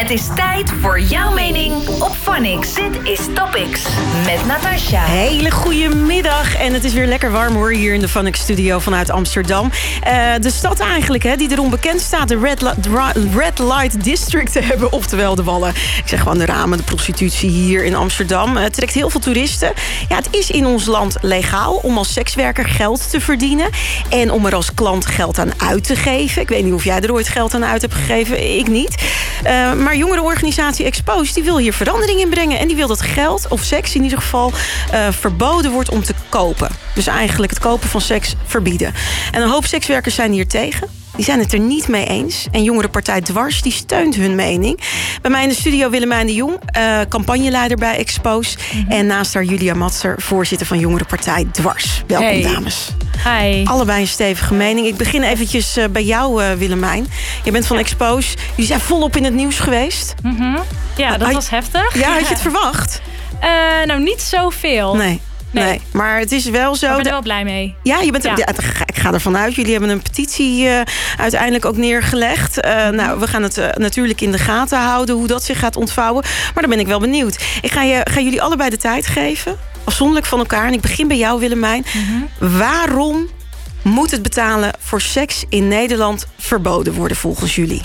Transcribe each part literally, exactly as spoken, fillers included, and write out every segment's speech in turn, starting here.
Het is tijd voor jouw mening op Phonics. Dit is Topics met Natasha. Hele goede middag. En het is weer lekker warm hoor, hier in de Phonics studio vanuit Amsterdam. Uh, de stad eigenlijk, hè, die erom bekend staat de Red, Li- Red Light District te hebben. Oftewel de Wallen. Ik zeg gewoon de ramen, de prostitutie hier in Amsterdam. Het trekt heel veel toeristen. Ja, het is in ons land legaal om als sekswerker geld te verdienen. En om er als klant geld aan uit te geven. Ik weet niet of jij er ooit geld aan uit hebt gegeven. Ik niet. Uh, maar jongerenorganisatie Expose die wil hier verandering in brengen. En die wil dat geld, of seks in ieder geval, uh, verboden wordt om te kopen. Dus eigenlijk het kopen van seks verbieden. En een hoop sekswerkers zijn hier tegen. Die zijn het er niet mee eens. En jongerenpartij Dwars die steunt hun mening. Bij mij in de studio Willemijn de Jong, uh, campagneleider bij Expose. Mm-hmm. En naast haar Julia Matser, voorzitter van jongerenpartij Dwars. Welkom, hey. Dames. Hi. Allebei een stevige mening. Ik begin eventjes uh, bij jou, uh, Willemijn. Je bent van Expose. Jullie zijn volop in het nieuws geweest. Mm-hmm. Ja, dat uh, was heftig. Ja, had je het verwacht? Uh, nou, niet zoveel. Nee. Nee. nee, maar het is wel zo... Ik ben er wel blij mee. Ja, je bent er, ja. Ja, ik ga ervan uit. Jullie hebben een petitie uh, uiteindelijk ook neergelegd. Uh, nou, we gaan het uh, natuurlijk in de gaten houden hoe dat zich gaat ontvouwen. Maar dan ben ik wel benieuwd. Ik ga, je, ga jullie allebei de tijd geven. Afzonderlijk van elkaar. En ik begin bij jou, Willemijn. Mm-hmm. Waarom moet het betalen voor seks in Nederland verboden worden volgens jullie?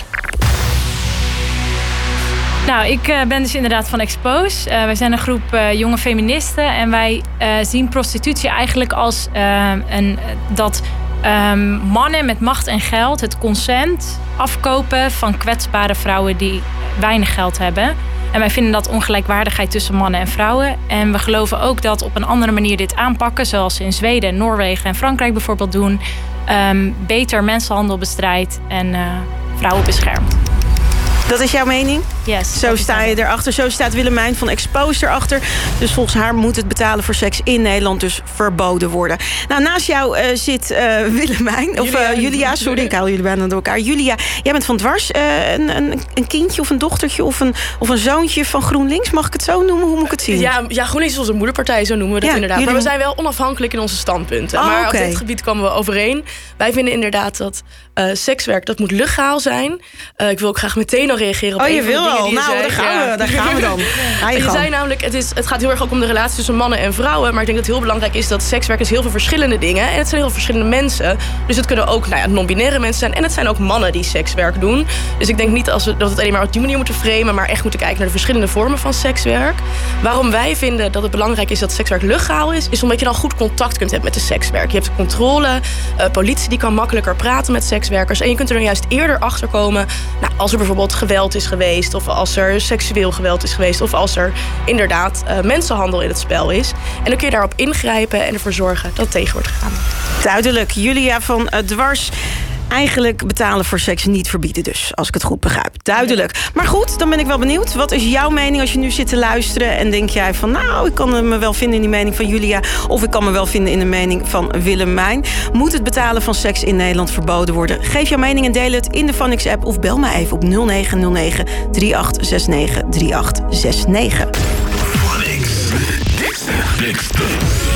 Nou, ik uh, ben dus inderdaad van Expose. Uh, wij zijn een groep uh, jonge feministen. En wij uh, zien prostitutie eigenlijk als uh, een, dat um, mannen met macht en geld het consent afkopen van kwetsbare vrouwen die weinig geld hebben. En wij vinden dat ongelijkwaardigheid tussen mannen en vrouwen. En we geloven ook dat op een andere manier dit aanpakken, zoals ze in Zweden, Noorwegen en Frankrijk bijvoorbeeld doen, um, beter mensenhandel bestrijdt en uh, vrouwen beschermt. Dat is jouw mening? Yes. Zo sta je erachter. Zo staat Willemijn van Expose erachter. Dus volgens haar moet het betalen voor seks in Nederland dus verboden worden. Nou, naast jou uh, zit uh, Willemijn. Of uh, Julia, sorry, ik haal jullie bijna door elkaar. Julia, jij bent van Dwars. Uh, een, een, een kindje of een dochtertje of een, of een zoontje van GroenLinks. Mag ik het zo noemen? Hoe moet ik het zien? Ja, ja GroenLinks is onze moederpartij, zo noemen we dat ja, inderdaad. Jullie... Maar we zijn wel onafhankelijk in onze standpunten. Oh, maar okay. op dit gebied komen we overeen. Wij vinden inderdaad dat uh, sekswerk, dat moet legaal zijn. Uh, ik wil ook graag meteen al reageren op oh, een je van de wil dingen al. die je Nou, zei. daar gaan we, ja. daar gaan we dan. Je, je zei namelijk, het, is, het gaat heel erg ook om de relatie tussen mannen en vrouwen. Maar ik denk dat het heel belangrijk is dat sekswerk is heel veel verschillende dingen. En het zijn heel veel verschillende mensen. Dus het kunnen ook nou ja, non-binaire mensen zijn. En het zijn ook mannen die sekswerk doen. Dus ik denk niet als we, dat we het alleen maar op die manier moeten framen, maar echt moeten kijken naar de verschillende vormen van sekswerk. Waarom wij vinden dat het belangrijk is dat sekswerk legaal is, is omdat je dan goed contact kunt hebben met de sekswerk. Je hebt controle, uh, politie die kan makkelijker praten met sekswerkers. En je kunt er dan juist eerder achter komen, nou, als er bijvoorbeeld geweld is geweest, of als er seksueel geweld is geweest, of als er inderdaad uh, mensenhandel in het spel is. En dan kun je daarop ingrijpen en ervoor zorgen dat het tegen wordt gegaan. Duidelijk. Julia van uh, Dwars. Eigenlijk betalen voor seks niet verbieden dus, als ik het goed begrijp. Duidelijk. Maar goed, dan ben ik wel benieuwd. Wat is jouw mening als je nu zit te luisteren en denk jij van, nou, ik kan me wel vinden in die mening van Julia, of ik kan me wel vinden in de mening van Willemijn. Moet het betalen van seks in Nederland verboden worden? Geef jouw mening en deel het in de Phonics app of bel mij even op nul negen nul negen drie acht zes negen drie acht zes negen. Phonics. Big Stuff.